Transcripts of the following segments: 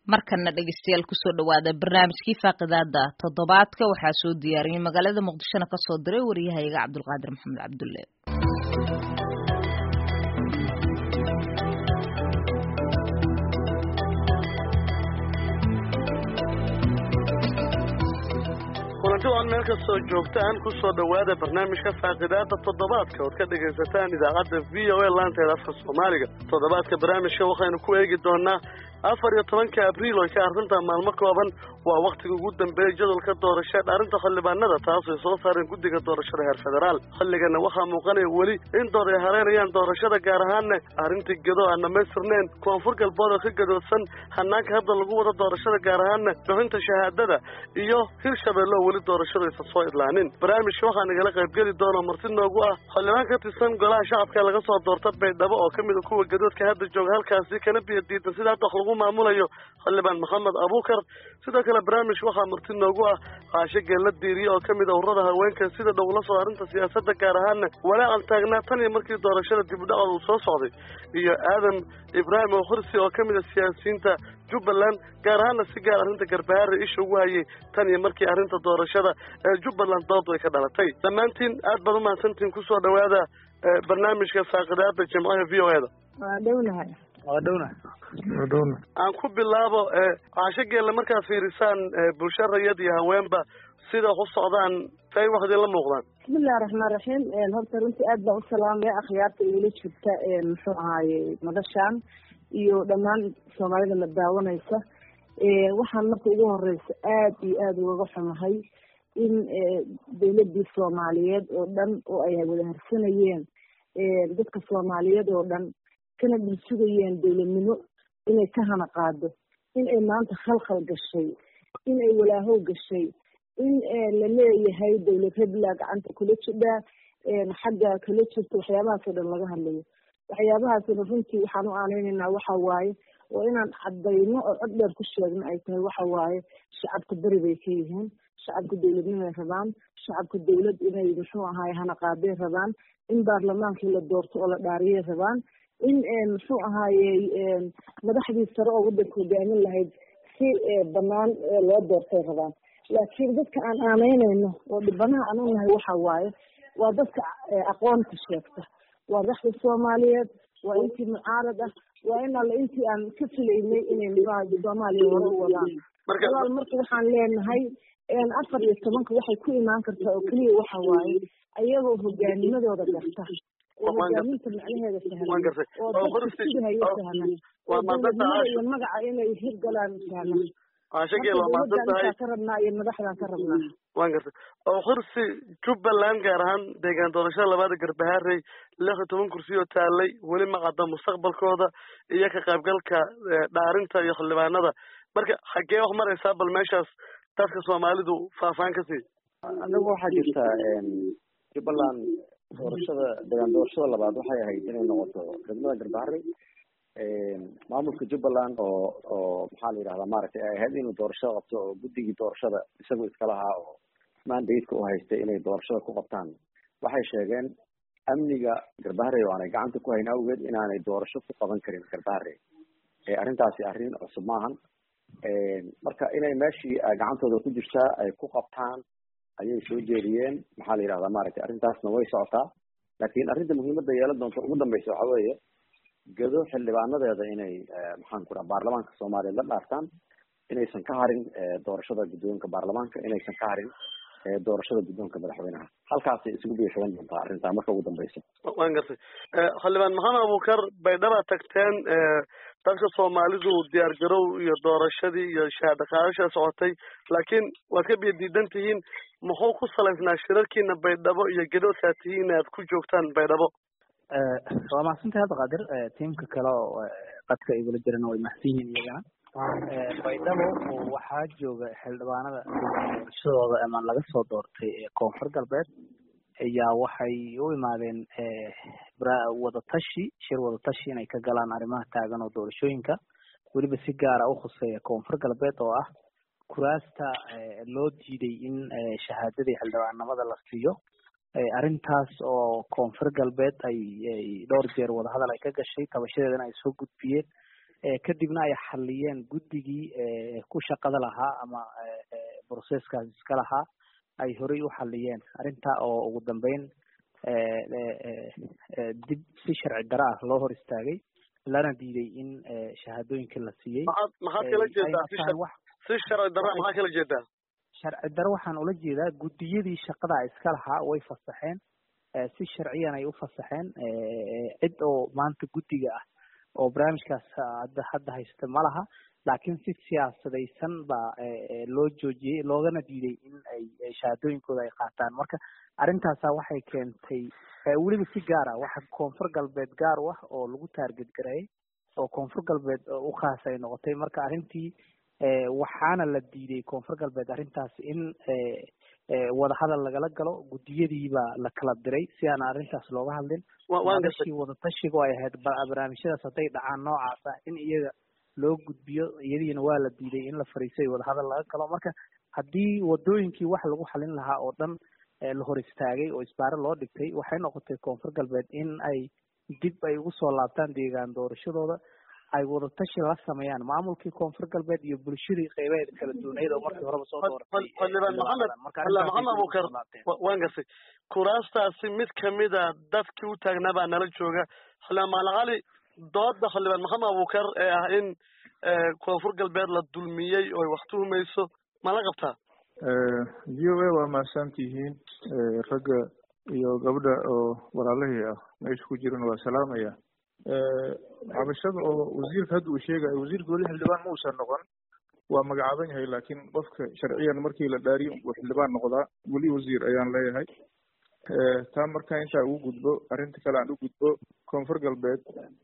markana dhageystayaal kusoo dhawaada barnaamijkii faaqidaada toddobaadka waxaa soo diyaariyay magaalada muqdishona ka soo diray wariyahayaga cabdulqaadir maxamed cabdulle. kulanti aan meel kastoo joogtaan ku soo dhawaada barnaamijka faaqidaada toddobaadka oo ka dhageysataan idaacadda VOA laanteeda afka Soomaaliga. Toddobaadka barnaamijka waxaynu ku eegi doonaa 14 Abriil oo ka arrinta maalmo kooban waa waqtiga ugu dambeeyay jadwalka doorashada arrinta xildhibaanada taas oo soo saareen guddiga doorashada heer federaal. xilligana waxaa muuqanaya weli in ay hareerayaan doorashada gaar ahaan arrinta gedo aan dhammaystirnayn koonfur galbeed oo ka gadoodsan hanaanka hadda lagu wada doorashada gaar ahaan bixinta shahaadada iyo Hirshabeelle weli doorashada isa soo idlaanin. barnaamijka waxaa nagala qaybgeli doona marti noogu ah xildhibaan ka tirsan golaha shacabka laga soo doortay Baydhabo oo kamid ah kuwa gadoodka hadda jooga halkaasi kana biyadiida sida lagu maamulayo xildhibaan Maxamed Abuukar. sidoo kale barnaamijka waxaa marti noogu ah qaashiga la diiriyo oo kamid ah ururada haweenka sida dhow la soo arrinta siyaasadda gaar ahaan walaacan taagnaa tan iyo markii doorashada dib u dhac uu soo socday iyo Aadan Ibraahim oo Khursi oo kamid ah siyaasiyiinta Jubbaland gaar ahaan si gaar arrinta garbaare isha ugu hayay tan iyo markii arrinta doorashada ee Jubbaland dood ay ka dhalatay. dhammaantiin aad baad u mahadsantiin ku soo dhawaada barnaamijka faaqidaada jimcaha VOA-da. waa dhowna aan ku bilaabo caashigeela markaa fiirisaan bulsho rayid iyo haweenba sida u socdaan tay waxdii la muuqdaan. bismillahi raxmaani raxiim horta runtii aad baan u salaamaya akhyaarta igula jirta muxuu ahaaye madashaan iyo dhammaan soomaalida la daawanaysa. waxaan marka ugu horeysa aad iyo aada ugaga xumahay in dawladii Soomaaliyeed oo dhan oo ay wada harsanayeen dadka Soomaaliyeed oo dhan kana dhigayeen dawladnimo inay ka hana qaado in ay maanta khalkhal gashay in ay walaahow gashay in la leeyahay dawlad hebla gacanta kula jidha xagga kala jirta waxyaabahaas oo dhan laga hadlayo. waxyaabahaasna runtii waxaan u aaneynaynaa waxa waaye oo inaan cadayno oo cod dheer ku sheegno ay tahay waxa waaye shacabka bari bay ka yihiin shacabka dawladnimay rabaan shacabka dawlad inay muxuu ahaay hana qaadeen rabaan in baarlamaankii la doorto oo la dhaariyay rabaan in muxuu ahaaye madaxdii sare oo waddanka hogaamin lahayd si banaan loo doortay rabaan. laakiin dadka aan aaneynayno oo dhibanaha aan u nahay waxa waaye waa dadka aqoonta sheegta waa madaxda Soomaaliyeed waa intii mucaarad ah waa in alla intii aan ka filaynay inay Soomaaliya hore u wadaan. marka waxaan leenahay 14 waxay ku imaan kartaa oo kaliya waxa waaye ayagoo hogaanimadooda garta hogaaminta macnaheeda sahlan oo qorsiga sahlan waa magaca inay hirgalaan sahlan caashigeela maadsantahay ka rabnaa iyo madaxdan ka rabnaa waan gartay oo Khursi Jubbaland gaar ahaan deegaan doorashada labaad garbaharey 16 kursi oo taalay weli ma qada mustaqbalkooda iyo ka qaybgalka dhaarinta iyo xildhibaanada. marka xagee wax maraysaa bal meeshaas dadka Soomaalidu faafaan ka sii anagu waxa jirta Jubbaland doorashada deegaan doorashada labaad waxay ahayd inay noqoto degmada garbaharey maamulka Jubbaland oo maxaa la yiraahdaa maaragtay ay ahayd inuu doorashada qabto oo guddigii doorashada isagoo iska lahaa oo mandate-ka u haystay inay doorashada ku qabtaan waxay sheegeen amniga garbaharey oo aanay gacanta ku hayn awgeed inaanay doorasho ku qaban karin garbaharey. arrintaasi arrin cusub maahan marka inay meeshii gacantooda ku jirtaa ay ku qabtaan ayay soo jeediyeen maxaa la yiraahdaa maaragtay arrintaasna way socotaa. laakiin arrinta muhiimadda yeelan doonta ugu dambeysa waxa weeye gado xildhibaanadeeda inay maxaan ku rahaa baarlamaanka Soomaaliya la dhaartaan inaysan ka harin doorashada guddoonka baarlamaanka inaysan ka harin doorashada guddoonka madaxweynaha halkaas isugu biyeeshan doontaa arrinta marka ugu dambeysa. waan gartay xildhibaan Maxamed Abuukar Baydhabo tagteen dadka Soomaalidu diyaar garow iyo doorashadii iyo shahaado qaadasho socotay laakiin waad ka biyadiidan tihiin muxuu ku salaysnaa shirarkiina Baydhabo iyo gadoodka tihiin aad ku joogtaan Baydhabo. waa mahadsantahay hadda qaadir tiimka kale oo qadka ay wala jiraan way mahadsan yihiin iyagana. Baydhabo waxaa jooga xildhibaanada doorashadooda ama laga soo doortay koonfur galbeed ayaa waxay u imaadeen shir wadatashi inay ka galaan arrimaha taagan oo doorashooyinka weliba si gaara u khuseeya koonfur galbeed oo ah kuraasta loo diiday in shahaadadii xildhibaanimada la siiyo. arrintaas oo koonfur galbeed ay dhowr jeer wadahadal ay ka gashay tabashadeedana ay soo gudbiyeen kadibna ay xaliyeen guddigii ku shaqada lahaa ama processkaas iska lahaa ay horey u xaliyeen arrintaa oo ugu dambeyn dib si sharci daro ah loo hor istaagay lana diiday in shahaadooyinka la siiyey. maxaad kala jeedaa si sharci daro maxaa kala jeedaa? sharci daro waxaan ula jeedaa guddiyadii shaqada iska lahaa way fasaxeen si sharciyan ay u fasaxeen cid oo maanta guddiga ah oo barnaamijkaas hadda haysta ma laha, laakiin si siyaasadaysan baa loo joojiyey loogana diiday in ay shahaadooyinkooda ay qaataan. marka arrintaasa waxay keentay weliba si gaar ah waxa koonfur galbeed gaar u ah oo lagu taarget gareeyay oo koonfur galbeed u khaas ay noqotay. marka arrintii waxaana la diiday koonfur galbeed arrintaas in wadahadal lagala galo, guddiyadii baa la kala diray si aan arrintaas looga hadlin. wadashii wadatashiga ay ahayd barnaamijyadaas hadday dhacaan noocaas ah in iyaga loo gudbiyo, iyadiina waa la diiday in la fariisay wadahadal laga galo. marka haddii wadooyinkii wax lagu xalin lahaa oo dhan la hor istaagay oo isbaaro loo dhigtay, waxay noqotay koonfur galbeed in ay dib ay ugu soo laabtaan deegaan doorashadooda, ay wadatashi la sameeyaan maamulkii koonfur galbeed iyo bulshadii qeybaheeda kala duwaneed oo markii horeba soo dooratay. maxamed abuukar waan gasay kuraastaasi mid kamida dadkii u taagnaa baa nala jooga. xildhibaan macalin cali, dooda xildhibaan maxamed abuukar ee ah in koonfur galbeed la dulmiyey oo ay wax tuhumayso ma la qabtaa? v o a waa mahadsantihiin, ragga iyo gabdha oo walaalahii ah meesha ku jiran waa salaamaya. cabashada oo wasiirka hadda uu sheegayo, wasiirka weli xildhibaan ma uusan noqon, waa magacaaban yahay, laakiin qofka sharciyan markii la dhaariyo uu xildhibaan noqdaa. weli wasiir ayaan leeyahay. taa markaa intaa ugu gudbo, arrinta kale aan u gudbo, koonfur galbeed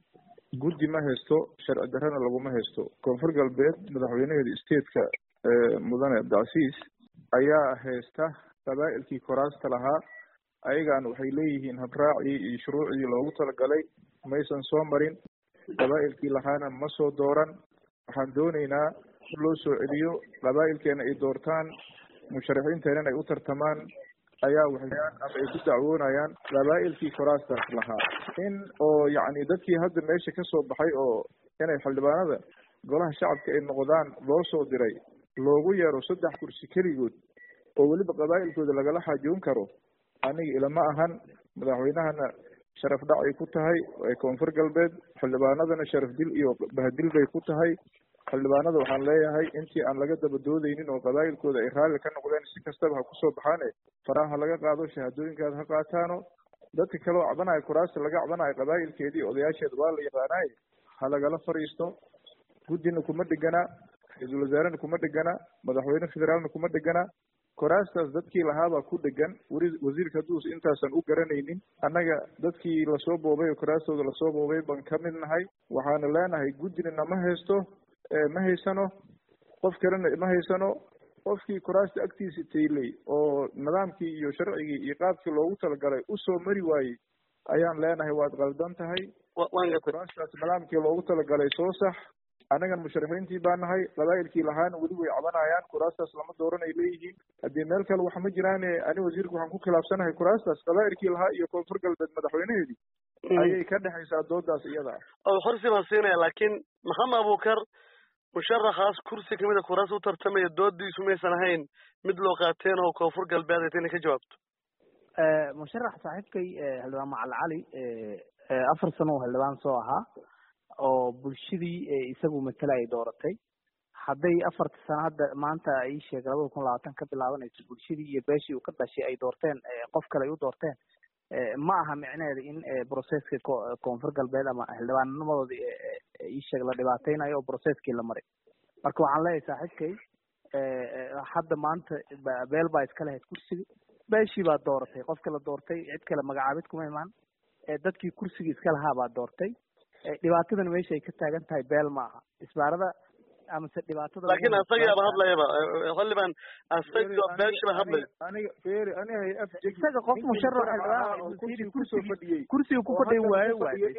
guddi ma haysto, sharci darrena laguma haysto. koonfur galbeed madaxweynaheeda stateka mudane abdicasiis ayaa haysta qabaa'ilkii koraasta lahaa. ayagaan waxay leeyihiin habraacii iyo shuruucdii loogu talagalay maysan soo marin, qabaa'ilkii lahaana ma soo dooran. waxaan doonaynaa in loo soo celiyo, qabaa'ilkeena ay doortaan, musharaxiinteenana ay u tartamaan ayaa waxayaan ama ay ku dacwoonayaan qabaa'ilkii koraastaas lahaa. in oo yacni dadkii hadda meesha ka soo baxay oo inay xildhibaanada golaha shacabka ay noqdaan loo soo diray loogu yeero 3 kursi keligood oo weliba qabaa'ilkooda lagala xaajoon karo, aniga ilama ahan. madaxweynahana sharaf dhac ay ku tahay koonfur galbeed, xildhibaanadana sharaf dil iyo bahadil bay ku tahay. xildhibaanada waxaan leeyahay intii aan laga daba doodaynin oo qabaa'ilkooda ay raalli ka noqdeen, si kastaba ha kusoo baxaane faraha laga qaado, shahaadooyinkaada ha qaataano. dadka kale oo cabanayo kuraasta laga cabanayo qabaa'ilkeedii odayaasheeda waa la yaqaanaay, ha lagala fariisto. guddina kuma dhegana, ra-iisul wasaarena kuma dhegana, madaxweyne federaalna kuma dhegana. koraastaas dadkii lahaabaa ku dhegan. wasiirka hadduus intaasan u garanaynin, annaga dadkii lasoo boobay oo koraastooda lasoo boobay baan ka mid nahay. waxaana leenahay guddina nama haysto, ma haysano, qof kalena ma haysano. qofkii koraasta agtiisa taylay oo nidaamkii iyo sharcigii iyo qaabkii loogu talagalay usoo mari waayey ayaan leenahay waad qaldan tahay. koraastaas nidaamkii loogu talagalay soo sax. annagan musharaxiintii baa nahay, qabaa'ilkii lahaana weli way cabanayaan, kuraastaas lama dooran ay leeyihiin. haddii meel kale wax ma jiraan, ani wasiirka waxaan ku khilaafsanahay kuraastaas qabaa'ilkii lahaa iyo koonfur galbeed madaxweynaheedii ayay ka dhexaysaa doodaas iyada oo xorsi baan siinaya. laakiin maxamed abuukar musharaxaas kursi kamida kuraas u tartamaya doodiisu maysan ahayn mid loo qaateen oo koonfur galbeed ay tani ka jawaabto? musharax saaxiibkay xildhibaan macalin cali 4 sano oo xildhibaan soo ahaa oo bulshadii isagu matala ay dooratay. hadday 4 sano hadda maanta ay sheegay 2020 ka bilaabanayso bulshadii iyo beeshii uu ka dhashay ay doorteen qof kale ay u doorteen, ma aha micnaheeda in processka koonfur galbeed ama xildhibaannimadooda sheeg la dhibaateynayo oo processkii la maray. marka waxaan leeyahay saaxiibkay hadda maanta beel baa iska lahayd kursiga, beeshii baa dooratay, qofka la doortay cid kale magacaabid kuma imaan, dadkii kursiga iska lahaa baa doortay. dhibaatadana meesha ay ka taagan tahay beel maaha, isbaarada amase dhibaatada. laakiin asagaaba hadlayaba xildhibaan asaga beeshiba hadlay. isaga qof musharax kursiga ku fadhiya waaye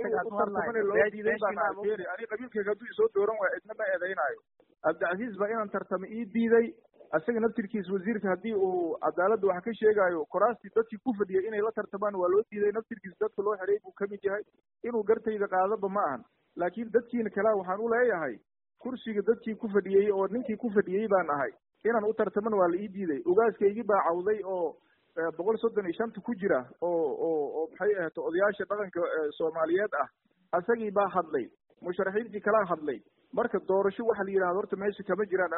ani qabiilkayga hadduu isoo dooran waayo cidna ma eedeynayo. abdicasiis baa inaan tartamo ii diiday. asaga naftirkiisa wasiirka haddii uu cadaaladda wax ka sheegayo, koraastii dadkii ku fadhiyay inay la tartamaan waa loo diiday. naftirkiisa dadka loo xidhay buu kamid yahay. inuu gartayda qaadaba ma ahan. laakiin dadkiina kale waxaan u leeyahay kursiga dadkii ku fadhiyey oo ninkii ku fadhiyey baan ahay inaan u tartaman waa la ii diiday ugaaskaygii baa cawday oo 135 ku jira oo maxay ahayd odayaasha dhaqanka Soomaaliyeed ah asagii baa hadlay musharaxiintii kala hadlay marka doorasho waxa la yiraahdo horta meesha kama jiraan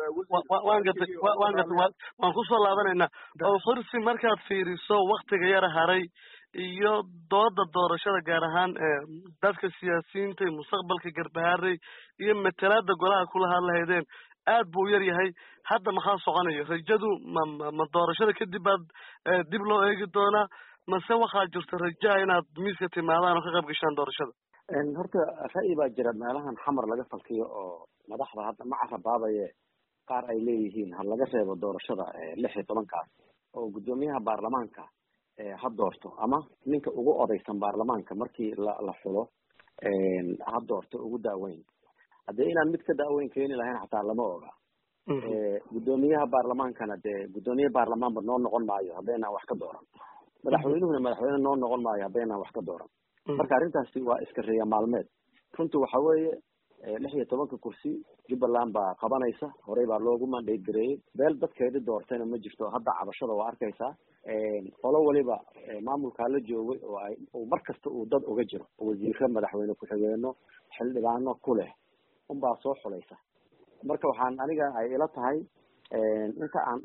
waan ku soo laabanaynaa oo kursi markaad fiiriso waqtiga yar haray iyo dooda doorashada gaar ahaan dadka siyaasiyiinta ee mustaqbalka Garbaharey iyo matalaada golaha kula hadlahaydeen aad buu yar yahay hadda maxaa soconayo rajadu ma doorashada kadib baad dib loo eegi doonaa mase waxaa jirta raja inaad miiska timaadaan oo ka qayb gashaan doorashada horta ra'yi baa jira meelahan xamar laga falkiyo oo madaxda hadda ma carabaabaye qaar ay leeyihiin ha laga reebo doorashada 16kaas oo gudoomiyaha baarlamaanka ha doorto ama ninka ugu odaysan baarlamaanka markii la xulo ha doorto ugu daaweyn haddii inaan mid ka daaweyn keeni lahayn xataa lama oga gudoomiyaha baarlamaankana dee gudoomiye baarlamaanba noo noqon maayo haddaynan wax ka dooran madaxweynuhuna madaxweyne noo noqon maayo haddaynan wax ka dooran marka arrintaasi waa iska reeya maalmeed runtii waxa weeye 16 kursi Jubbaland baa qabanaysa horey baa loogu mandate gareeyay beel dadkeedii doortayna ma jirto hadda cabashada waa arkaysaa qolo waliba maamulka la joogay oo markasta uu dad uga jiro wasiirka madaxweyne ku-xigeenno xildhibaano ku leh unbaa soo xulaysa marka waxaan aniga ay ila tahay inta aan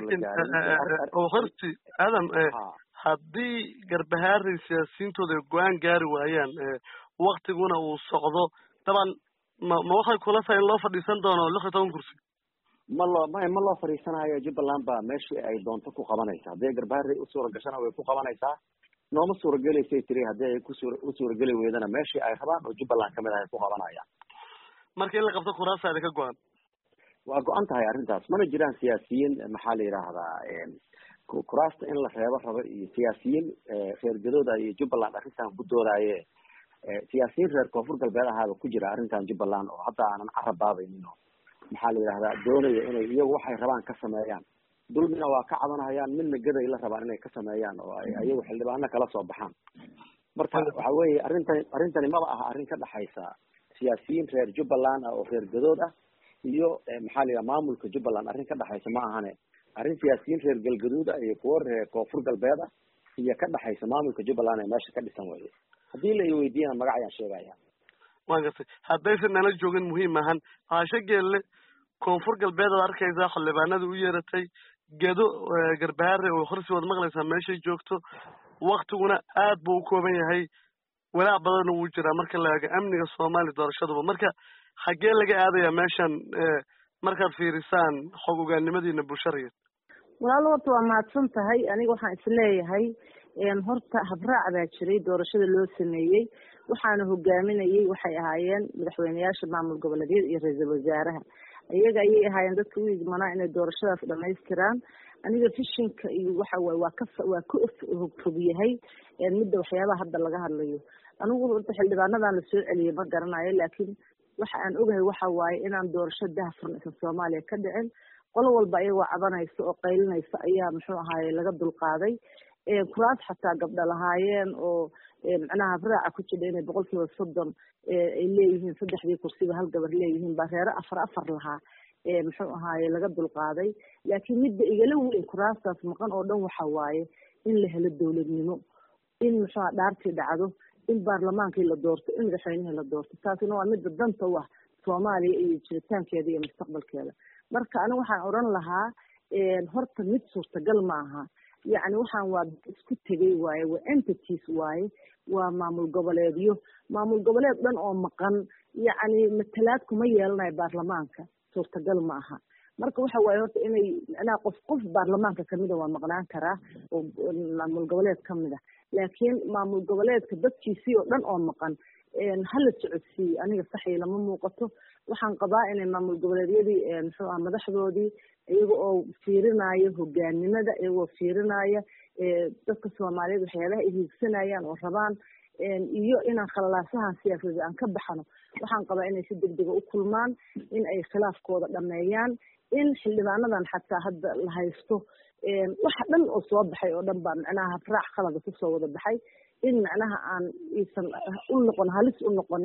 horti adam haddii Garbaharey siyaasiyiintooda go'aan gaari waayaan waqtiguna uu socdo taban ma waxay kula tahay in loo fadhiisan doono 16 kursi ma loo fadhiisanayo Jubbaland baa meeshii ay doonto ku qabanaysa haddii Garbaharey u suura gashana way ku qabanaysaa nooma suura gelaysay tiri haddii ay u suura geli weydana meeshii ay rabaan oo Jubbaland kamid ah ku qabanayaan marka in la qabto kuraasaada ka go'an waa go'an tahay arrintaas mana jiraan siyaasiyiin maxaa la yiraahdaa kuraasta in la reebo rabo iyo siyaasiyiin reer gadooda iyo Jubbaland arrintan ku doodaaye siyaasiyiin reer koonfur galbeed ahaaba ku jira arrintan Jubbaland oo hadda aanan carabaabaynin maxaa la yiraahdaa doonaya inay iyagu waxay rabaan ka sameeyaan dulmina waa ka cabanayaan midna gaday la rabaan inay ka sameeyaan oo ay iyagu xildhibaano kala soo baxaan marka waxa weeye arrintani maba aha arrin ka dhaxaysa siyaasiyiin reer Jubbaland oo reer gadood ah iyo maxaa la yiraahdaa maamulka Jubbaland arrin ka dhaxaysa ma ahane arrin siyaasiyiin reer galgaduud ah iyo kuwa reer koonfur galbeed ah iyo ka dhaxaysa maamulka Jubbaland ee meesha ka dhisan weeye haddii la weydiiyana magac ayaan sheegaya waan gartay haddaysan nala joogin muhiim ahan caasho geelle koonfur galbeed aad arkaysaa xildhibaanada u yeeratay gedo Garbaharey oo horsi wad maqlaysaa meeshay joogto waqtiguna aad buu u kooban yahay walaac badan uu jiraa marka la eego amniga Soomaaliya doorashaduba marka xagee laga aadayaa meeshan markaad fiirisaan xog ogaannimadiina bulshada walaal horta waa mahadsan tahay aniga waxaan isleeyahay horta habraac baa jiray doorashada loo sameeyey waxaana hogaaminayay waxay ahaayeen madaxweyneyaasha maamul goboleedyada iyo ra-iisul wasaaraha iyaga ayay ahaayeen dadka u idmanaa inay doorashadaas dhamaystiraan aniga fishinka iyo waxa waaye waa ka fog yahay midda waxyaabaha hadda laga hadlayo anigu horta xildhibaanadan la soo celiyay ma garanayo laakiin waxa aan ogahay waxa waaye inaan doorasho daahfuran isa Soomaaliya ka dhicin qolo walba ayagoo cabanaysa oo qaylinaysa ayaa muxuu ahaaye laga dulqaaday kuraas xataa gabdha lahaayeen oo macnaha habraaca ku jira inay 30% ay leeyihiin 3 kursiba hal gabar leeyihiin baa reero 4 lahaa muxuu ahaaye laga dulqaaday laakiin midda igala weyn kuraastaas maqan oo dhan waxa waaye in la helo dawladnimo in muxuu dhaartii dhacdo in baarlamaankii la doorto in madaxweynihii la doorto taasina waa midda danta u ah Soomaaliya iyo jiritaankeeda iyo mustaqbalkeeda marka aniga waxaan oran lahaa horta mid suurtagal ma aha yacni waxaan waa isku tegay waaye waa entities waaye waa maamul goboleedyo maamul goboleed dhan oo maqan yacni matalaad kuma yeelanayo baarlamaanka suurtagal ma aha marka waxa waaye horta inay macnaha qof baarlamaanka kamida waa maqnaan karaa oo maamul goboleed kamida laakiin maamul goboleedka dadkiisii oo dhan oo maqan hala socodsiiyo aniga saxii lama muuqato waxaan qabaa inay maamul goboleedyadii muxuu ah madaxdoodii iyaga oo fiirinaayo hogaanimada iyagoo fiirinaya dadka Soomaaliyeed waxyaabaha ay hiigsanayaan oo rabaan iyo inaan khalaasahan siyaasadeed aan ka baxano waxaan qabaa inay si degdeg u kulmaan in ay khilaafkooda dhameeyaan in xildhibaanadan xataa hadda la haysto waxa dhan oo soo baxay oo dhan baa macnaha habraac khalad ku soo wada baxay in macnaha aan isan u noqon halis u noqonin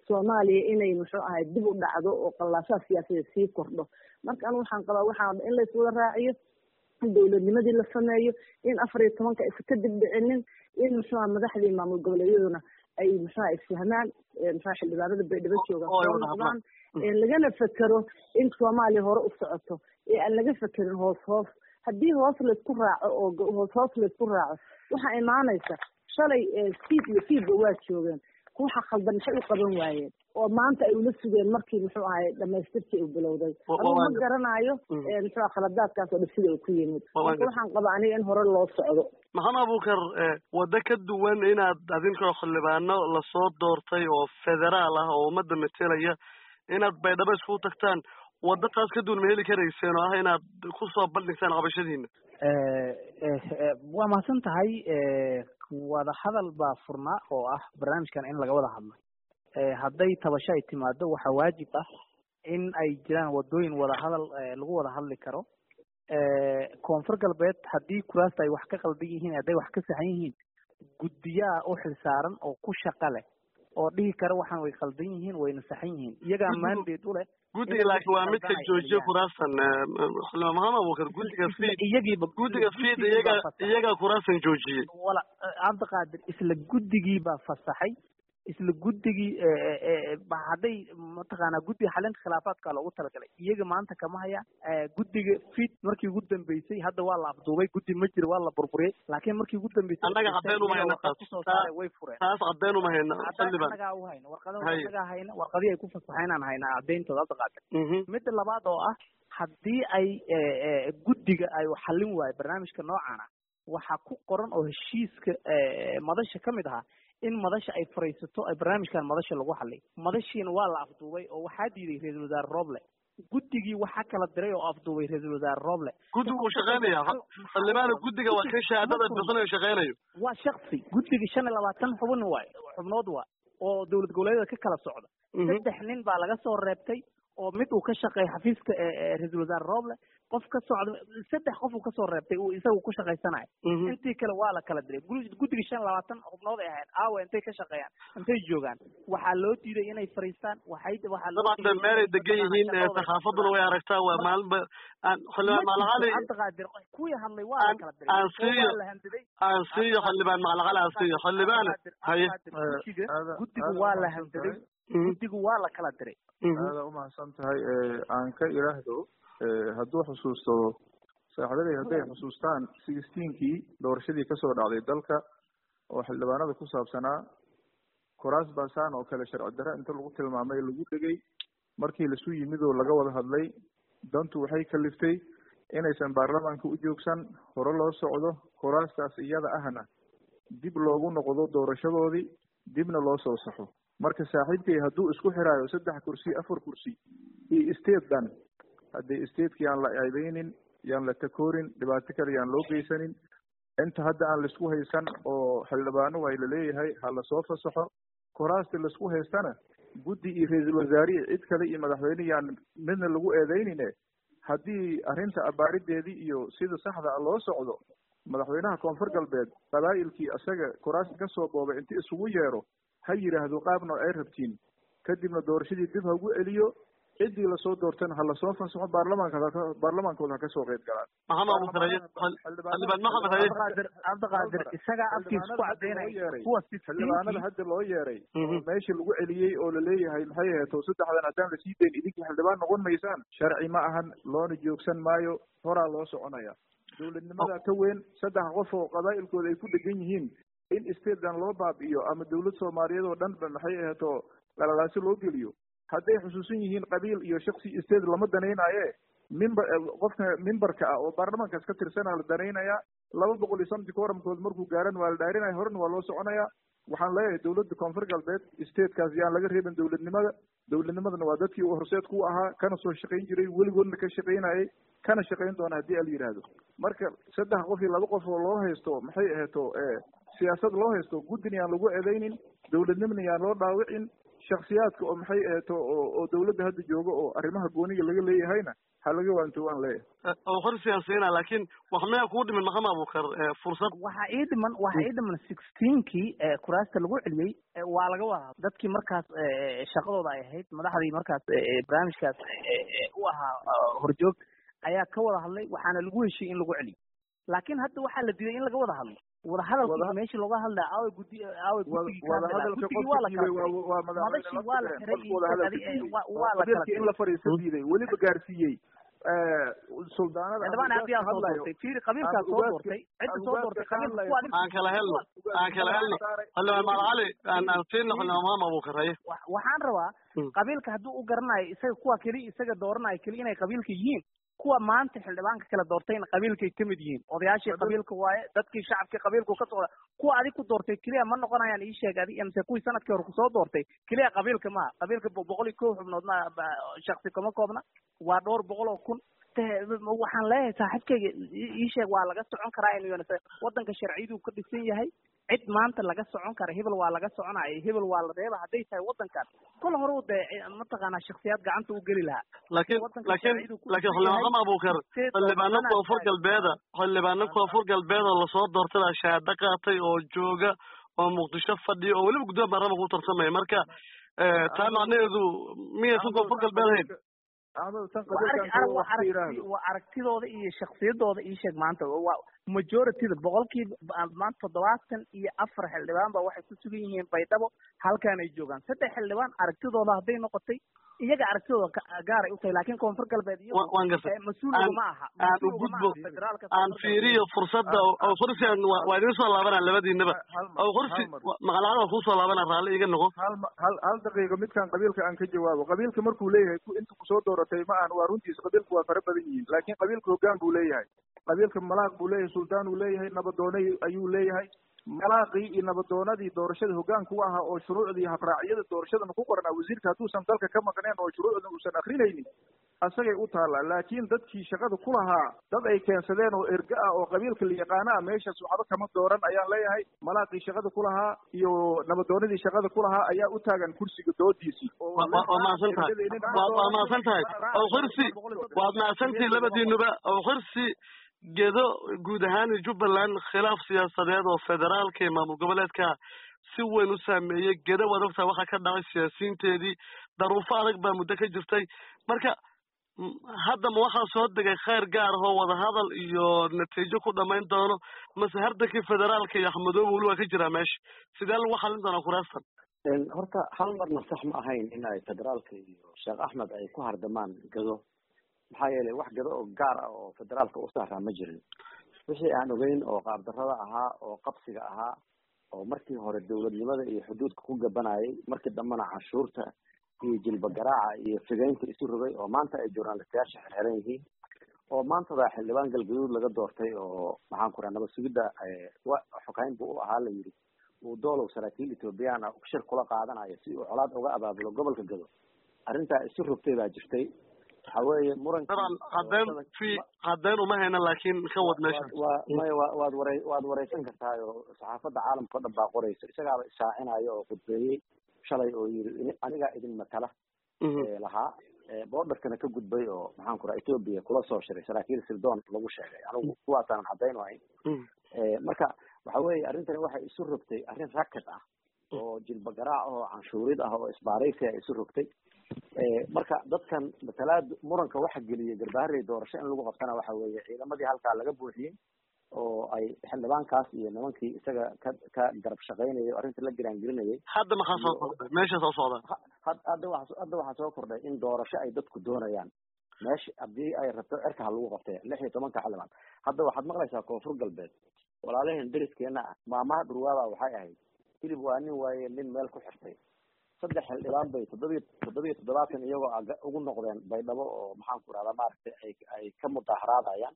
soomaaliya inay muxuu ahay dib u dhacdo oo qallaashaha siyaasadeed sii kordho marka anigu waxaan qabaa waxaa in layswada raaciyo in dowladnimadii la sameeyo in 14 isa ka dib dhicinin in muxuu madaxdii maamul goboleedyaduna ay muxuu isfahmaan muxuu xildhibaanada baydhabo jooga oo noqdaan lagana fekero in Soomaaliya hore u socoto ee aan laga fekerin hoos haddii hoos la isku raaco oo hoos la isku raaco waxa imaanaysa shalay fiidba waa joogeen waxa khaldan maxay u qaban waayeen oo maanta ay ula sugeen markii muxuu ahay dhamaystirkii uu bilowday ama ma garanayo muxuu khaladaadkaas oo sida uu ku yimid waxaan qabaa aniga in hore loo socdo maxamed abuukar wada ka duwan inaad adinkoo xildhibaano lasoo doortay oo federaal ah oo ummadda metelaya inaad baydhabo isku tagtaan wada taas ka duwan ma heli karayseen oo ah inaad ku soo bandhigtaan qabashadiina waa mahadsan tahay wada hadal baa furnaa oo ah barnaamijkan in laga wada hadlo hadday tabasho ay timaado waxaa waajib ah in ay jiraan wadooyin wada hadal lagu wada hadli karo koonfur galbeed haddii kuraasta ay wax ka qaldan yihiin hadday wax ka saxan yihiin guddiyaha u xilsaaran oo ku shaqa leh oo dhihi kara waxaan way qaldan yihiin wayna saxan yihiin iyagaa mandate u leh guddiga laakiin waa midka joojiyo kuraasan maxamed abuukar guddiga fiid iyagaa kuraasan joojiyey wala cabdiqaadir isla guddigii baa fasaxay isla guddigii hadday mataqaanaa guddiga xalinta khilaafaadka loogu talagalay iyaga maanta kama hayaan guddiga fiid markii ugu dambeysay hadda waa la afduubay guddi ma jiro waa la burburiyey laakiin markii ugu dambeysay annaga cadeen uma hayna way fureen taas cadeen uma hayna annagaa u hayna warqadaha hayna warqadii ay ku fasaxeen aan haynaa cadeyntooda hadda qaatay midda labaad oo ah haddii ay guddiga ay xallin waayo barnaamijka noocan ah waxaa ku qoran oo heshiiska madasha ka mid ahaa in madasha ay fariisato ay barnaamijkan madasha lagu xalay madashiina waa la afduubay oo waxaa diiday ra-iisul wasaare Roble guddigii waxaa kala diray oo afduubay ra-iisul wasaare Roble guddigu uu shaqeynaya xildhibaanada guddiga waa ka shahaadada bixinayo shaqeynayo waa shakhsi guddiga 25 xubnood waa oo dowlad goboleedyada ka kala socda 3 nin baa laga soo reebtay oo mid uu ka shaqeeyo xafiiska ra-iisul wasaare Roble qof ka socda 3 qof uu ka soo reebtay uu isagu ku shaqeysanayo intii kale waa la kala diray guddiga 25 xubnood ay ahayd aawe intay ka shaqeeyaan intay joogaan waxaa loo diiday inay fariistaan waxaa loo diiday meelay degan yihiin saxaafaduna way aragtaa waa maalinba aan xildhibaan macalaqali cabdiqaadir kuwii hadlay waa la kala diray aan siiyo xildhibaan macalaqali aan siiyo xildhibaan haye guddigu waa la handiday guddigu waa la kala diray aada u mahadsan tahay aan ka ilaahdo hadduu xusuusto saaxiibaday hadday xusuustaan 16kii doorashadii kasoo dhacday dalka oo xildhibaanada ku saabsanaa kuraas baasaan oo kale sharci darre inta lagu tilmaamay lagu dhegay markii lasu yimid oo laga wada hadlay dantu waxay kaliftay inaysan baarlamaanka u joogsan hore loo socdo kuraastaas iyada ahna dib loogu noqdo doorashadoodii dibna loo soo saxo marka saaxiibkay hadduu isku xiraayo 3 kursi 4 kursi iyo state dan haddii stateki aan la eedeynin yaan la takoorin dhibaato kale yaan loo geysanin inta hadda aan laisku haysan oo xildhibaano waa laleeyahay ha lasoo fasaxo kuraasta laisku haystana guddi iyo ra-iisul wasaarihi cid kale iyo madaxweyne yaan midna lagu eedeynine haddii arrinta abaarideedii iyo sida saxda loo socdo madaxweynaha koonfur galbeed qabaa'ilkii isaga kuraasta kasoo boobay inti isugu yeero ha yidhaahdo qaabna ay rabtiin kadibna doorashadii dib ha ugu celiyo ciddii lasoo doortana ha lasoo fasaxo baarlamaankooda ha kasoo qeyb galaan cabdiqaadir isagaa afkiisa ku cadeynaya xildhibaanada hadda loo yeeray meeshii lagu celiyey oo laleeyahay maxay aheeto 3dan haddaan lasii dayn idinkii xildhibaan noqon maysaan sharci ma ahan loona joogsan maayo horaa loo soconaya dowladnimada ka weyn 3 qof oo qabaa'ilkooda ay ku dhegan yihiin in statedan loo baabi'iyo ama dowlad soomaaliyeed oo dhan ba maxay aheeto qalalaasi loo geliyo hadday xusuusan yihiin qabiil iyo shaksi state lama danaynaye qofka mimbarka ah oo baarlamaankaas ka tirsanaa la danaynayaa 200 quorumkood markuu gaaran waa la dhaarinaya horena waa loo soconaya waxaan leeyahay dowladda koonfur galbeed statekaas yaan laga reebin dowladnimadana waa dadkii uu horseed ku ahaa kana soo shaqayn jiray weligoodna ka shaqaynayay kana shaqayn doona haddii ala yidhaahdo marka 3 qof iyo 2 qof oo loo haysto maxay aheeto siyaasad loo haysto guddina yaan lagu eedeynin dowladnimana yaan loo dhaawicin shaksiyaadka oo maxay aheeto oo dowladda hadda jooga oo arrimaha gooniga laga leeyahayna ha laga waanto waan leeyahay oo horsiyan siina laakiin wax ma ku dhiman maxamed Abuukar fursad waxa ii dhiman 16kii kuraasta lagu celiyay waa laga wada dadkii markaas shaqadooda ay ahayd madaxdii markaas barnaamijkaas u ahaa horjoog ayaa ka wada hadlay waxaana lagu heshiiyay in lagu celiyo laakiin hadda waxaa la diiday in laga wada hadlo wada hadalka meesha looga hadlaa aaway guddi wada hadalka waa madaxii waa la xiray waa la kala in la fariisto diiday weliba gaarsiiyey suldaanada dabaan hadii aan soo doortay fiiri qabiilkaas soo doortay cidda soo doortay qabiilka ku adig aan kala helno alla maal aan fiirno maxamed Abuukar waxaan rabaa qabiilka hadduu u garanayo isaga kuwa kali isaga dooranayo kali inay qabiilka yihiin kuwa maanta xildhibaanka kala doortayna qabiilkay ka mid yihiin odayaashii qabiilka waaye dadkii shacabkii qabiilku ka socda kuwa adig ku doortay kaliya ma noqonayaan ii sheeg adig amse kuwii sanadkii hore kusoo doortay kaliya qabiilka ma qabiilka 101 xubnood ma shakhsi kama koobna waa dhowr boqol oo kun waxaan leeyahay saaxiibkayga ii sheeg waa laga socon karaa inuu wadanka sharciyadu ka dhisan yahay cid maanta laga socon kara hebel waa laga soconaya hebel waa la reeba hadday tahay wadankan kol hore u dee mataqaanaa shakhsiyaad gacanta u geli lahaa laakiin maxamed Abuukar xildhibaano koonfur galbeed oo lasoo doortay shahaado qaatay oo jooga oo muqdisho fadhiyo oo weliba gudoomiyaha baarlamaanka ku tartamaya marka taa macnaheedu miyaysan koonfur galbeed ahayn waa aragtidooda iyo shaksiyadooda ii sheeg maanta waa majorityda boqolkiiba maanta 74 xildhibaan baa waxay ku sugan yihiin baydhabo halkaan ay joogaan 3 xildhibaan aragtidooda hadday noqotay iyaga aragtidooda gaaray u tahay laakiin koonfur galbeed iyo mas-uulka ma aha aan u gudbo aan fiiriyo fursadda oo kursigan waa idin soo laabanaa labadiinaba oo kursi maqlaada ku soo laabanaa raalli iga noqo hal daqiiqo midkan qabiilka aan ka jawaabo qabiilka markuu leeyahay inta ku soo dooratay ma aan waa runtiisa qabiilku waa fara badan yihiin laakiin qabiilka hoggaan buu leeyahay qabiilka malaaq buu leeyahay suldaan uu leeyahay nabadoone ayuu leeyahay malaaqii iyo nabadoonadii doorashada hoggaanka u ahaa oo shuruucdii habraacyada doorashadana ku qoranaa wasiirka hadduusan dalka ka maqneen oo shuruucdan uusan akrinaynin asagay u taallaa laakiin dadkii shaqada ku lahaa dad ay keensadeen oo erga ah oo qabiilka la yaqaana ah meeshaas waxba kama dooran ayaan leeyahay malaaqii shaqada ku lahaa iyo nabadoonadii shaqada ku lahaa ayaa u taagan kursiga doodiisii waa mahadsan tahay oo kursi waad mahadsantihiin labadiinuba oo kursi gedo guud ahaan Jubbaland khilaaf siyaasadeed oo federaalka iyo maamul goboleedka si weyn u saameeyay gedo wadafta waxa ka dhacay siyaasiyiinteedii daruufo adag baa muddo ka jirtay marka hadda ma waxaa soo degay khayr gaar ah oo wada hadal iyo natiijo ku dhamayn doono mase hardankii federaalka iyo axmedoobe weli waa ka jiraa meesha sidee lagu xalin doonaa kuraastan horta hal marna sax ma ahayn in ay federaalka iyo sheekh axmed ay ku hardamaan gado maxaa yeelay wax gado oo gaar ah oo federaalka u saaraa ma jirin wixii aan ogeyn oo qaabdarrada ahaa oo qabsiga ahaa oo markii hore dawladnimada iyo xuduudka ku gabanayay markii dambena canshuurta iyo jilba garaaca iyo figeynta isu rogay oo maanta ay journalistayaasha xirxiran yihiin oo maantada xildhibaan galgaduud laga doortay oo maxaan ku raha nabad sugidda xokayn buu u ahaa la yidhi uu doolow saraakiil ethoobiyan ah shir kula qaadanayo si uu colaad uga abaabulo gobolka gado arrintaa isu rogtay baa jirtay waxa weeye muranka haddeen uma hayna laakiin ka wad meesha waad wareysan kartaa oo saxaafadda caalamka o dhan baa qoraysa isagaaba ishaacinayo oo khudbeeyey shalay oo yiri anigaa idin matala lahaa borderkana ka gudbay oo maxaan ku raha Ethiopia kula soo shiray saraakiil sirdoon lagu sheegay anigu kuwaasaan caddayn wahayn marka waxa weeye arrintani waxay isu rogtay arrin rakad ah oo jilba garaac oo canshuurid ah oo isbaaraysi ay isu rogtay marka dadkan matalaad muranka waxa geliyay garbaharey doorasho in lagu qabtana waxa weeye ciidamadii halkaa laga buuxiyey oo ay xildhibaankaas iyo nimankii isaga ka garab shaqaynayay arrinta la giraangelinayay hadda maxaa soo kordhay meesha soo socda hadda waxaa soo kordhay in doorasho ay dadku doonayaan meesha haddii ay rabto cirka ha lagu qabtay 16 xildhibaan hadda waxaad maqlaysaa koonfur galbeed walaalaheen deriskeena ah maamaha dhurwaaba waxay ahayd hilib waa nin waaye nin meel ku xirtay 3 xildhibaan bay 7 iyagoo ugu noqdeen baydhabo oo maxaan ku rahdaa maaragtay ay ka mudaharaadayaan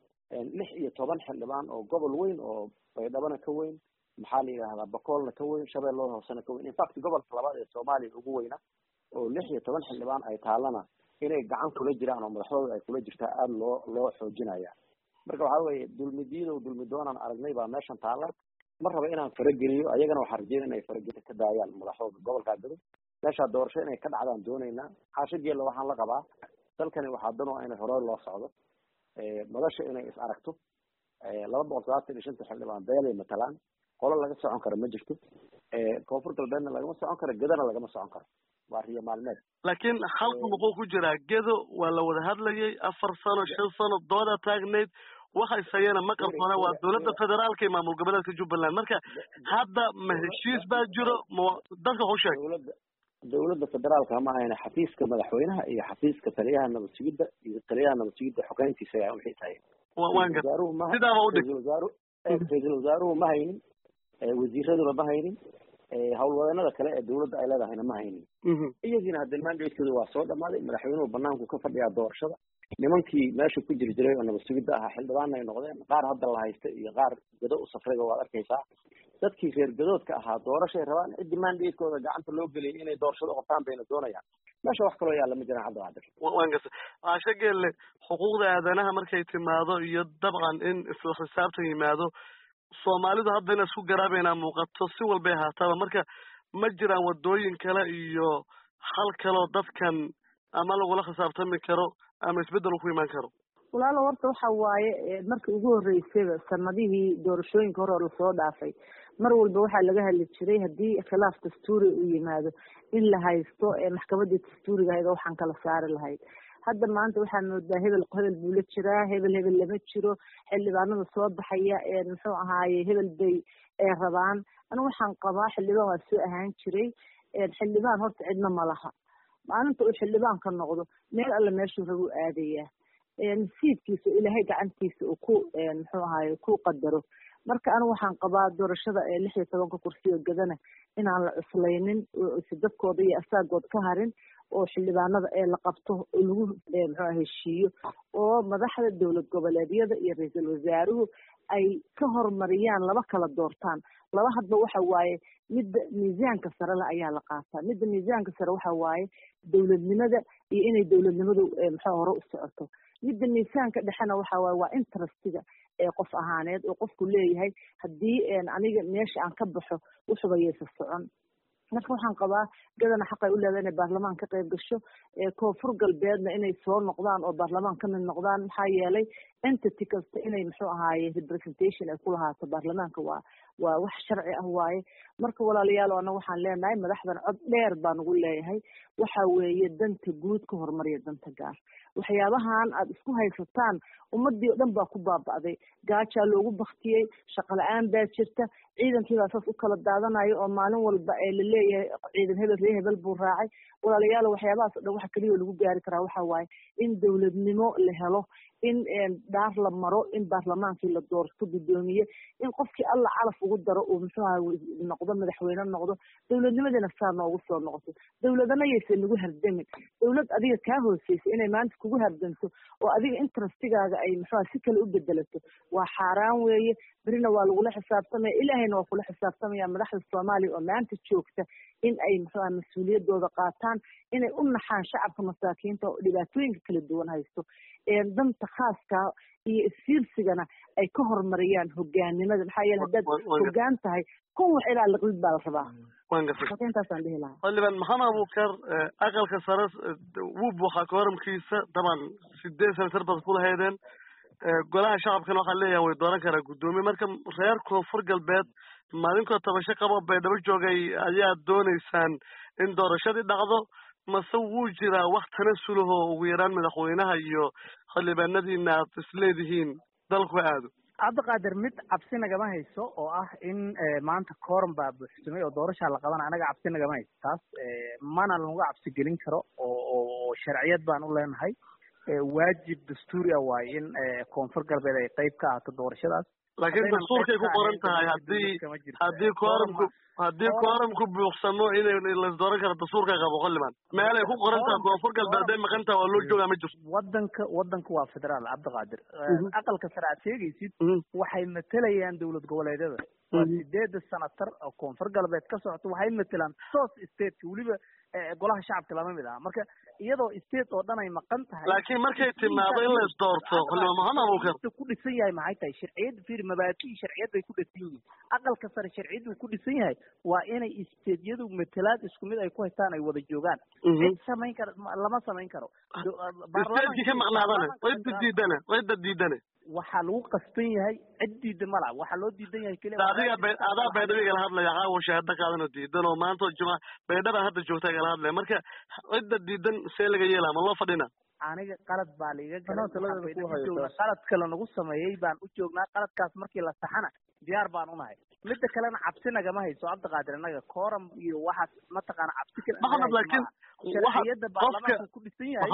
16 xildhibaan oo gobol weyn oo baydhabona ka weyn maxaa la yidhahdaa bakoolna ka weyn shabeellada hoosena ka weyn infact gobolka labaad ee soomaaliya ugu weyna oo 16 xildhibaan ay taalana inay gacan kula jiraan oo madaxdooda ay kula jirtaa aada loo xoojinaya marka waxa weeye dulmi doonaan aragnay baa meeshan taala ma raba inaan farageliyo ayagana waxaa rajeynaya inay farageli ka daayaan madaxdooda gobolkaa gado meeshaa doorasho inay ka dhacdaan doonaynaa xaasho geella waxaan la qabaa dalkani waxaa dan oo inay hore loo socdo madasha inay is aragto 275 xildhibaan beelay matalaan qolo laga socon karo ma jirto koonfur galbeedna lagama socon karo gedana lagama socon karo waa riyo maalmeed laakiin halku muxuu ku jiraa gedo waa la wada hadlayay 4 sano 5 sano dooda taagneyd waxa isayana ma qarsoona waa dowladda federaalka iyo maamul goboleedka Jubbaland marka hadda ma heshiis baa jiro dadka u sheeg dowladda federaalka ma ahayna xafiiska madaxweynaha iyo xafiiska taliyaha nabad sugidda iyo taliyaha nabad sugidda xukuumaddiisa ayaa wixii tahay sidaa u dhig ra'iisul wasaaruhu ma haynin wasiiraduna ma haynin howlwadeennada kale ee dowladda ay leedahayna ma haynin iyagiina hadda mandatekooda waa soo dhamaaday madaxweynuhu banaanku ka fadhiyaa doorashada nimankii meesha ku jiri jiray oo nabad sugidda ahaa xildhibaanna ay noqdeen qaar hadda la haysta iyo qaar gado u safrayba waad arkaysaa dadkii reer gadoodka ahaa doorashay rabaan ciddii mandatekooda gacanta loo geliyay inay doorashada qabtaan bayna doonayaan meesha wax kaloo yaalla ma jiraan cabdiqaadir waan gartay aashagelle xuquuqda aadanaha markay timaado iyo dabcan in isla xisaabtan yimaado Soomaalidu hadda in isku garaabeena muuqato si walba ay haataba marka ma jiraan wadooyin kale iyo hal kale dadkan ama lagu la xisaabtami karo ama isbedel ku iman karo walaalo horta waxa waaye markii ugu horeysay sanadihii doorashooyinka hore la soo dhaafay mar walba waxa laga hadli jiray hadii khilaaf dastuuri uu yimaado in la haysto maxkamadda dastuuriga ah waxaan kala saari lahayd hadda maanta waxaan moodaa hebel buu la jiraa hebel lama jiro xildhibaanada soo baxaya muxuu ahaaye hebel bay rabaan anigu waxaan qabaa xildhibaan waa soo ahaan jiray xildhibaan horta cidna ma laha maalinta uu xildhibaan ka noqdo meel alle meeshuu rabu aadayaa nasiibkiisa ilaahay gacantiisa uu ku muxuu ahaaye ku qadaro marka anigu waxaan qabaa doorashada 16 kursi oo gadana inaan la cuslaynin oo dadkooda iyo asaagood ka harin oo xildhibaanada la qabto oo lagu muxuu heshiiyo oo madaxda dowlad goboleedyada iyo ra'iisul wasaaruhu ay ka hormariyaan laba kala doortaan laba hadba waxa waaye mid miisaanka sare la ayaa la qaataa mid miisaanka sare waxa waaye dowladnimada iyo inay dowladnimadu muxuu hore u socoto mid miisaanka dhexana waxa waaye waa interestiga qof ahaaneed oo qofku leeyahay hadii aniga meesha aan ka baxo wuxuu yeesho socon marka waxaan qabaa gadana xaq ay u leedahay inay baarlamaan ka qayb gasho koonfur galbeedna inay soo noqdaan oo baarlamaan ka mid noqdaan maxaa yeelay entity kasta inay muxuu ahaaye representation ay ku lahaato baarlamaanka waa wax sharci ah waaye marka walaalayaal ana waxaan leenahay madaxdan cod dheer baan ugu leeyahay waxa weeye danta guud ka hormariya danta gaar waxyaabahan aad isku haysataan ummadii oo dhan baa ku baaba'day gaajaa loogu baktiyey shaqo la-aan baa jirta ciidankii baa saas u kala daadanayo oo maalin walba la leeyahay ciidan hebel buu raacay walaalayaal waxyaabahaas oo dhan waxa kaliya lagu gaari karaa waxa waaye in dowladnimo la helo in daar la maro in baarlamaankii la doorto gudoomiye in qofkii alla calaf ugu daro uu muxuu noqdo madaxweyne noqdo dowladnimadana saa noogu soo noqoto dowladana yaysan nagu hardamin dowlad adiga kaa hooseysa inay maanta kugu hardanto oo adiga interestigaaga ay muxuu si kale u bedelato waa xaaraan weeye berina waa lagula xisaabtamaya ilaahayna waa kula xisaabtamaya madaxda Soomaaliya oo maanta joogta in ay muxuu mas'uuliyadooda qaataan inay u naxaan shacabka masaakiinta oo dhibaatooyinka kala duwan haysto danta khaaska iyo isfiirsigana ay ka hormariyaan hogaanimada maxaa yeelay haddaad hogaan tahay kun wax ilaa liqlid baa la rabaa intaasaan dhihi lahaa xildhibaan maxamed abuukar aqalka sare wuu buuxaa kooramkiisa daban 8 senatar baad ku lahaydeen golaha shacabkana waxaa leeyahay way dooran karaa guddoomiye marka reer koonfur galbeed maalinkoo tabasho qabo bay dhaba joogay ayaa doonaysaan in doorashadii dhacdo mase wuu jiraa wax tanasulaho ugu yaraan madaxweynaha iyo xildhibaanadiina aad isleedihiin dalku aado cabdiqaadir mid cabsi nagama hayso oo ah in maanta kooram baa buuxsamay oo doorashaa la qabana anaga cabsi nagama hayso taas mana lagu cabsi gelin karo oo sharciyad baan u leenahay waajib dastuuri ah waaye in koonfur galbeed ay qayb ka ahaato doorashadaas laakiin dastuurkay ku qoran tahay haddii kooramku buuxsamo inay la dooran karo dastuurka qabo xildhibaan meel ay ku qoran tahay koonfur galbeed ay maqan tahay waa loo joogaa ma jirto wadanka waa federaal cabdiqaadir aqalka sare aad sheegaysid waxay matalayaan dowlad goboleedyada waa 8 senatar oo koonfur galbeed ka socoto waxay matalaan toos state waliba golaha shacabka lama mid ah marka iyadoo state oo dhan ay maqan tahay laakiin markay timaado in la isdoorto xildhibaan maxamed abuukar ku dhisan yahay maxay tahay sharciyada fiir mabaadi sharciyad bay ku dhisan yihiin aqalka sare sharciyadu ku dhisan yahay waa inay isteedyadu matalaad isku mid ay ku haystaan ay wada joogaan cid samayn karo lama samayn karo baarlamaanka ka maqnaadana way diidana waxaa lagu qasban yahay cid diida mala waxaa loo diidan yahay keliya adaa baydhaba igala hadlaya caawa shahaado qaadanoo diidan oo maanta juma baydhaba hadda joogta igala hadlaya marka cidda diidan see laga yeelaa ma loo fadhina aniga qalad baa laiga garan qalad kale nagu sameeyey baan u joognaa qaladkaas markii la saxana diyaar baan unahay midda kalena cabsi nagama hayso cabdiqaadir inaga kooram iyo waxaas mataqaana cabsi kale maxamed laakiin sharciyada baarlamaanka ku dhisan yahay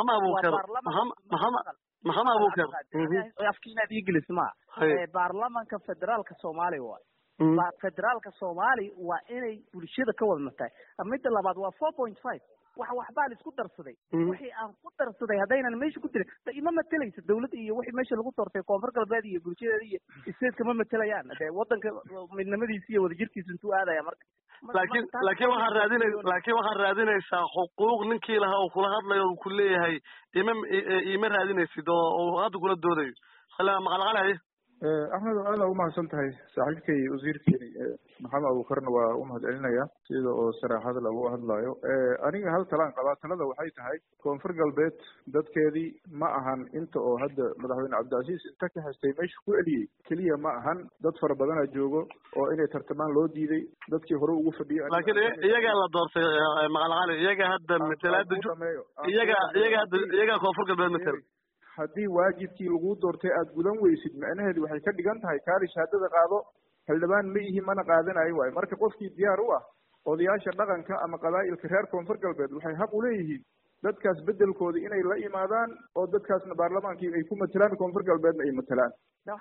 maxamed abuukar afkiinaad inglis maha baarlamaanka federaalka soomaaliya waa federaalka soomaaliya waa inay bulshada ka wada matahay midda labaad waa 4.5 waxbaa la isku darsaday wixii aan ku darsaday haddaynan meesha ku jirin ima matelaysa dawladda iyo wixii meesha lagu doortay koonfur galbeed iyo bulshadeeda iyo isteedka ma matelayaan dee wadanka midnimadiisa iyo wadajirkiisa intuu aadaya marka laakiin waxaad raadinaysaa xuquuq ninkii lahaa oo kula hadlayo uu ku leeyahay ima raadinaysid oo hadda kula doodayo maqalqalay axmed aada umahadsan tahay saaxiibkay wasiirkeeni maxamed abuukarna waa umahad celinaya sida oo saraaxada lagu hadlayo aniga hal talaan qabaa talada waxay tahay koonfur galbeed dadkeedii ma ahan inta oo hadda madaxweyne cabdicasiis inta ka haystay meesha ku eliyey keliya ma ahan dad fara badana joogo oo inay tartamaan loo diiday dadkii hore ugu fadhiyay laakiin iyagaa la doortay maqalqali iyaga hadda matalaada iyagaa koonfur galbeed matala haddii waajibkii lagu doortay aada gudan weysid macnaheedu waxay ka dhigan tahay kaali shahaadada qaado xildhibaan ma ihi mana qaadanayo waayo marka qofkii diyaar u ah odayaasha dhaqanka ama qabaa'ilka reer koonfur galbeed waxay xaq uleeyihiin dadkaas bedelkooda inay la imaadaan oo dadkaasna baarlamaankii ay ku matalaan koonfur galbeedna ay matalaan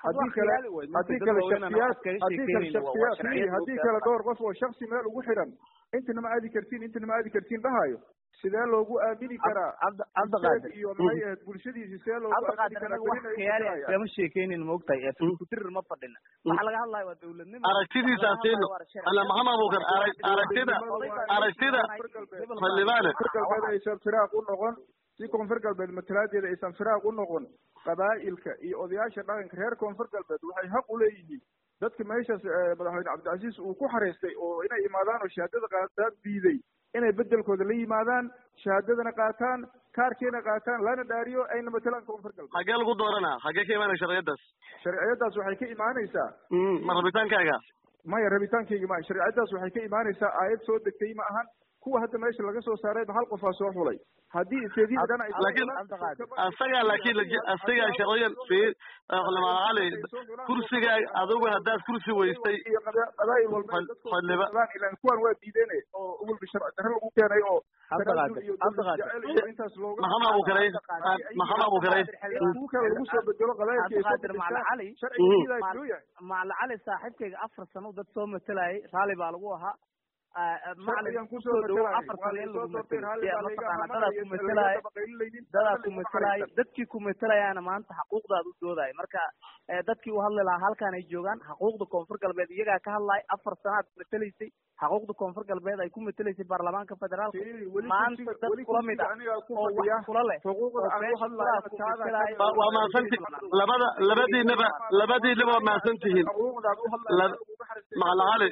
haddii kale dhowr qof oo shaksi meel ugu xiran intana ma aadi kartiin dhahayo sidee loogu aamini karaa iyo maxay ahayd bulshadiisi see loogu kama sheekeynin maogtahay kutir ma fadhina waxaa laga hadlaya waa dawladnimo aragtidiisaasiino ala maxamed abuukar aragtida xildhibaane galbeed aysan firaaq u noqon si koonfur galbeed matalaadeeda aysan firaaq u noqon qabaa'ilka iyo odayaasha dhaqanka reer koonfur galbeed waxay xaq uleeyihiin dadka meeshaas madaxweyne cabdicasiis uu ku xareystay oo inay imaadaan oo shahaadada qaataan diiday inay bedelkooda la yimaadaan shahaadadana qaataan kaarkeena qaataan lana dhaariyo ayna matalaan koonfur galbeed xagee lagu dooranaa xagee ka imaanaya sharciyadaas waxay ka imaanaysaa ma rabitaankaaga maya rabitaankayga ma sharciyadaas waxay ka imaanaysaa aayad soo degtay ma ahan kuwa hadda meesha laga soo saarayba hal qofaa soo xulay haddii isteediyada dhan ay asagaa sharciyan maqalqali kursigaa adigu haddaad kursi weystay qabaa'il walba ilan kuwan waa diideen oo walba sharci darro lagu keenay oo intaas looga maxamed abuukaray lagu soo bedelo qabaa'ilka macalcali saaxiibkayga 4 sano dad soo matalayay raalli baa lagu ahaa dadaa ku matalaayo dadkii ku matalayaana maanta xaquuqdaad u doodaayo marka dadkii u hadli lahaa halkaan ay joogaan xaquuqda koonfur galbeed iyagaa ka hadlaaya 4 sanaad matalaysay xaquuqda koonfur galbeed ay ku matalaysay baarlamaanka federaalka maanta dad kula mid ah oo wax kula leh waa mahadsanti labadiinaba waa mahadsantihiin maqalqali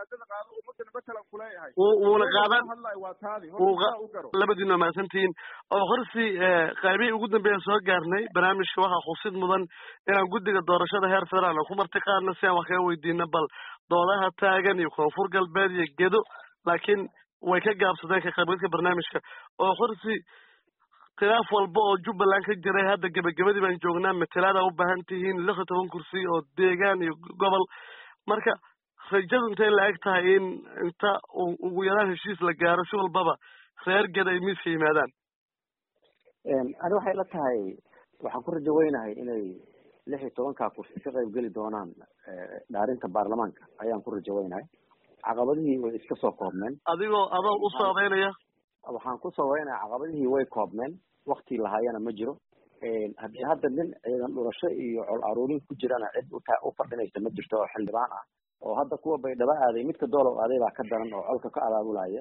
wuuna qaadan labadiina waa mahadsantihiin oo horsi qaybihii ugu dambeeya soo gaarnay barnaamijka waxaa xusid mudan inaan guddiga doorashada heer federaal ku marti qaadna si aan wax kaga weydiino bal doodaha taagan iyo koonfur galbeed iyo gedo laakiin way ka gaabsadeen ka qaybgalka barnaamijka oo horsi khilaaf walba oo jubbaland ka jiray hadda gebagabadii baan joognaa matalaada u baahan tihiin 16 kursi oo deegaan iyo gobol marka rajadu intay la eg tahay in inta ugu yaraan heshiis la gaaro si walbaba reer geda ay miiska yimaadaan ani waxay la tahay waxaan ku rajo weynahay inay 16 kursi ka qayb geli doonaan dhaarinta baarlamaanka ayaan ku rajo weynahay caqabadihii way iska soo koobmeen adoo u saabeynaya waxaan ku sabeynaya caqabadihii way koobmeen wakti lahaayana ma jiro haddii hadda nin ciidan dhurasho iyo col aruurin ku jirana cid u fadhinaysa ma jirto oo xildhibaan ah oo hadda kuwa baydhabo aaday midka doolow aaday baa ka daran oo colka ka abaabulaya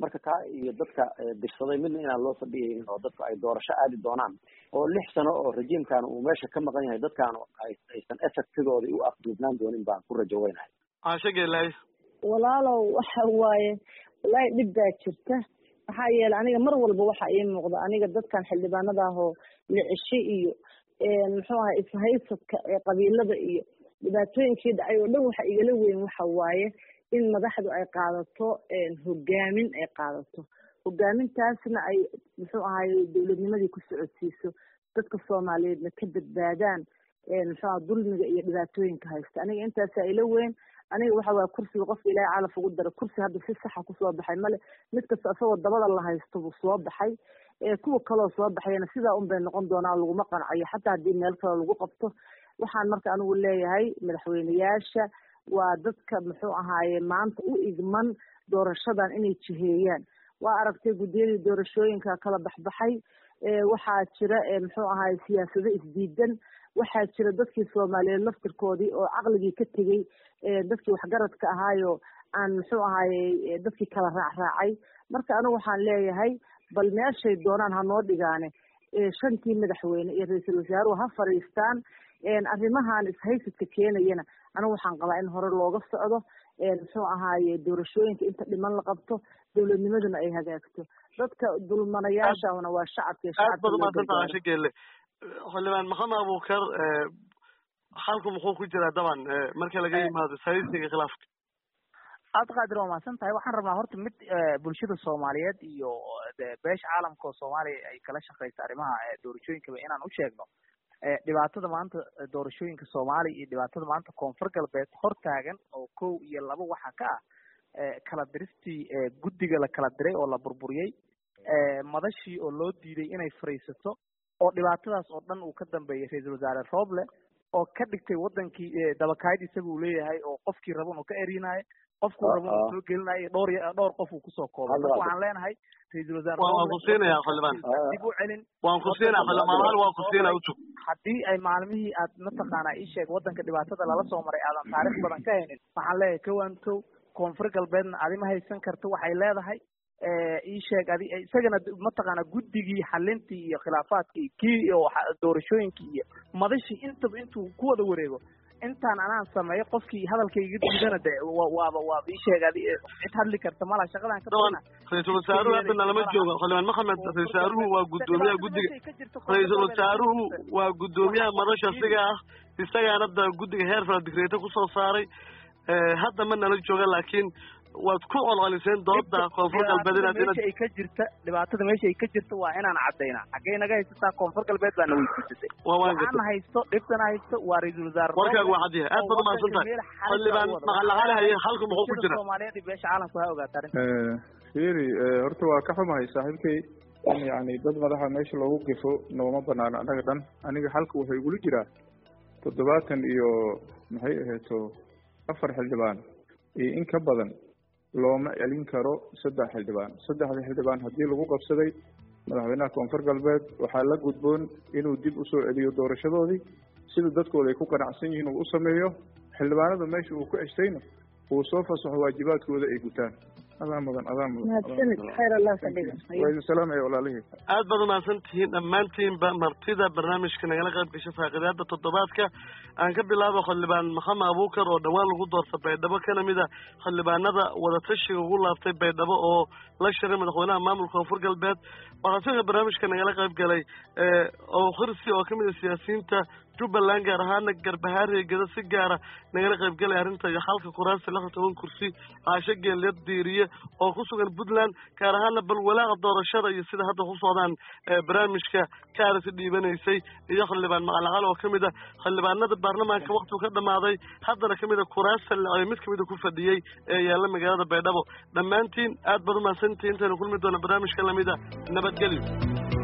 marka kaa iyo dadka dirsaday midna inaan loo fadhiyaynin oo dadku ay doorasho aadi doonaan oo 6 sano oo rejiimkan uu meesha ka maqan yahay dadkaan aysan effectigoodii u afduubnaan doonin baan ku rajo weynahay. Ashagay walaalow waxa waaye walahi dhib baa jirta maxaa yeelay aniga mar walba waxa ii muuqda aniga dadkan xildhibaanada ah oo licisho iyo muxuu ahaa ishaysadka qabiilada iyo dhibaatooyinkii dhacay oo dhan waxa igala weyn waxa waaye in madaxdu ay qaadato hogaamin ay qaadato hogaamintaasna ay muxuu ahaay dowladnimadii ku socodsiiso dadka Soomaaliyeedna ka badbaadaan muxuu dulmiga iyo dhibaatooyinka haysta aniga intaas ay ila weyn aniga waxa waa kursiga qof ilaahay calaf ugu daro kursi hadda si sax ah ku soo baxay male mid kasta asagoo dabada la haysto buu soo baxay kuwa kaloo soo baxayna sidaa un bay noqon doonaa laguma qancayo xataa haddii meel kale lagu qabto waxaan marka anigu leeyahay madaxweyneyaasha waa dadka muxuu ahaaye maanta u igman doorashadan inay jiheeyaan waa aragtay guddiyadii doorashooyinka kala baxbaxay waxaa jira muxuu ahaaye siyaasado isdiidan waxaa jira dadkii Soomaaliyeed laftirkoodii oo caqligii ka tegey dadkii waxgaradka ahaayo aan muxuu ahaaye dadkii kala raacraacay marka anigu waxaan leeyahay bal meeshay doonaan ha noo dhigaane shantii madaxweyne iyo ra'iisul wasaaruhu ha fariistaan arrimahan ishaysadka keenayana anigu waxaan qabaa in hore looga socdo muxuu ahaaye doorashooyinka inta dhiman la qabto dowladnimaduna ay hagaagto dadka dulmanayaashana waa shacabka xildhibaan maxamed abuukar halku muxuu ku jiraa daban marka laga yimaado sayidka khilaafka aad qaadir waa mahadsan tahay waxaan rabnaa horta mid bulshada Soomaaliyeed iyo beesha caalamka oo Soomaaliya ay kala shaqeyso arrimaha doorashooyinka inaan u sheegno dhibaatada maanta doorashooyinka Soomaaliya iyo dhibaatada maanta Koonfur Galbeed hortaagan oo 1 iyo 2 waxa ka kala diristii guddiga la kala diray oo la burburiyay madashii oo loo diiday inay fariisato oo dhibaatadaas oo dhan uu ka dambeeyay ra'iisul wasaare Roble oo ka dhigtay wadankii dabakayd isagu leeyahay oo qofkii rabo inuu ka erinayo qofku rabo inuu soo gelinayo dhowr qof uu ku soo koobay waxaan leenahay ra'iisul wasaare waan ku siinayaa xildhibaan dib u celin waan ku siinayaa xildhibaan waan ku siinayaa u tug haddii ay maalmihii aad mataqaanaa ii sheeg wadanka dhibaatada lala soo maray aadan taariikh badan ka haynin waxaan leeyahay kawaantow Koonfur Galbeedna adima haysan karto waxay leedahay ii sheeg isagana mataqaana guddigii xalintii iyo khilaafaadkii kii iyo doorashooyinkii iyo madashii intuu ku wada wareego intaan anaan sameeyo qofkii hadalkayga diidana de waa ii sheeg cid hadli karta mala shaqadan ka badana ra'iisul wasaaruhu hadda nalama joogo xildhibaan maxamed ra'iisul wasaaruhu waa guddoomiyaha guddiga ra'iisul wasaaruhu waa guddoomiyaha madasha siga ah isagaana hadda guddiga heer fara digreeta ku soo saaray hadda ma nala jooga laakiin waad ku olcoliseen dooda Koonfur Galbeed meesha ay ka jirta dhibaatada meesha ay ka jirta waa inaan cadeynaa xagee naga haysataa Koonfur Galbeed baa weydiisatay waxaan haysto dhibtana haysto waa ra'iisul wasaare warkaaga waa cadiya aad baad mahadsantahay xildhibaan maxalalahay halku muxuu ku jira Soomaaliyeed iyo beesha caalamka waa ogaataa fiiri horta waa ka xumahay saaxiibkay in yani dad madaxa meesha loogu gifo nooma banaano anaga dhan aniga halka wuxuu igula jiraa 70 iyo maxay aheeto 4 xildhibaan iyo in ka badan looma celin karo 3 xildhibaan 3 xildhibaan haddii lagu qabsaday madaxweynaha Koonfur Galbeed waxaa la gudboon inuu dib u soo celiyo doorashadoodii sida dadkooda ay ku qanacsan yihiin uu u sameeyo xildhibaanada meesha uu ku ceshtayna uu soo fasaxo waajibaadkooda ay gutaan adaan mudan khayr Allah sadhiga waa salaam ay walaalihi aad baad mahadsantihiin dhammaantiinba martida barnaamijka nagala qayb gashay faaqidaada toddobaadka aan ka bilaabo xildhibaan maxamed abuukar oo dhawaan lagu doortay Baydhabo kana mid ah xildhibaanada wada tashiga ugu laabtay Baydhabo oo la shiray madaxweynaha maamulka Koonfur Galbeed waxaa barnaamijka nagala qayb galay oo khirsi oo kamid ah siyaasiyiinta Jubbaland gaar ahaan Garbahaare gada si gaar ah nagala qayb galay arrinta iyo xalka kuraasta 16 kursi aasha geeliyad diiriye oo ku sugan Puntland gaar ahaan balwalaaqa doorashada iyo sida hadda ku socdaan barnaamijka kaarsi dhiibanaysay iyo xildhibaan macalaqal oo kamid ah xildhibaanada baarlamaanka waqtigu ka dhamaaday haddana kamid ah kuraasta mid kamid ah ku fadhiyay ee yaala magaalada Baydhabo dhammaantiin aad baad u mahadsantihiin intaan kulmi doona barnaamijka lamida nabadgelyo